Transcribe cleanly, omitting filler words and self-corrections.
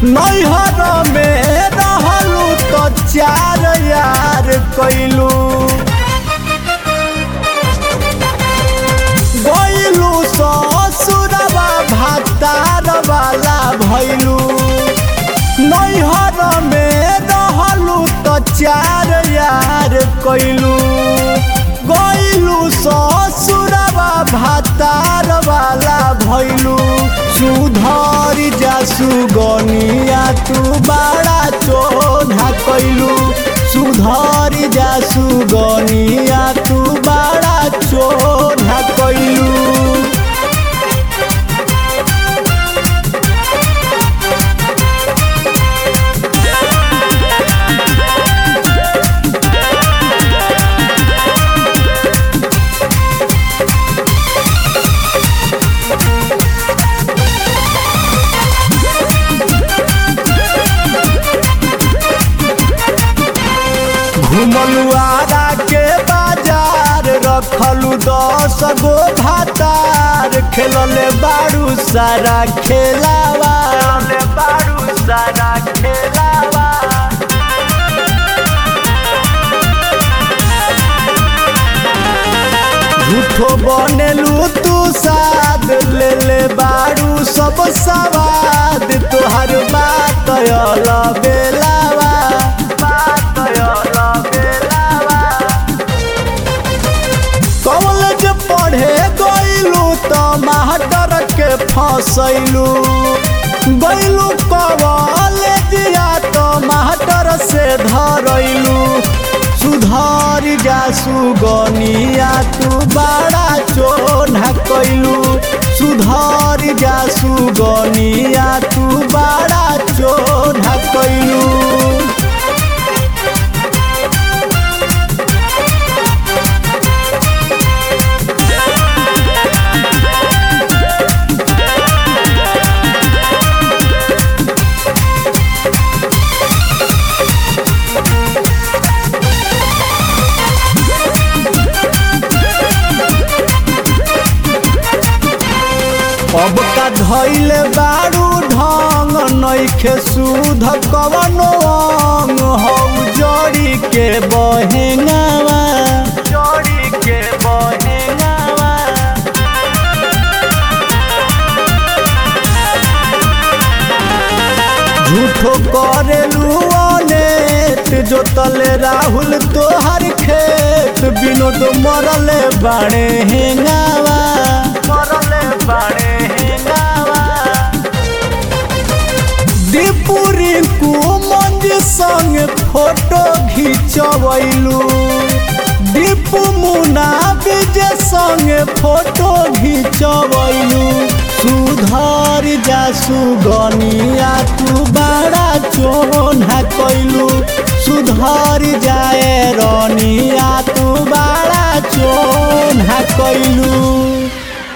नैहर में रहलू तो चार यार कैलू गइलू ससुरवा भातार वाला भैलू नैहर में रहलू तो चार यार कैलू गइलू ससुरवा भातार वाला भैलू सुधर जासु गनिया तू बड़ा चोधा कैलू सुधर जासु गनिया तू बड़ा चोधा कैलू घुमलू आरा के बाजार रखलू 10 गो भातार खेलले बारू सारा खेलावा झूठो बनेलू तू साद ले ले बारू सब सवाद तोहर बात बेलावा कॉलेज पढ़े गइलू तो मास्टर के फसैलू गइलू कॉलेजिया तो मास्टर से धरैलू सुधर जासु गनिया तू बड़ा चोना कैलू सुधर जासु गनिया तू बड़ा चोना कैलू अब का धैल बारू ढंग नइखे सुध कवनो अंग हौ जड़ी के बहेंगावा झूठो करेलू अनेत जोतले राहुल तोहर खेत विनोद मरले बाड़े हेंगावा दीपुरी को मंज संग फोटो घिंचवैलू दीपू मुना विजय संग फोटो घिंचवैलू सुधर जासु गनिया तू बड़ा चोना कैलू सुधर जाए रनिया तू बड़ा चोना कैलू।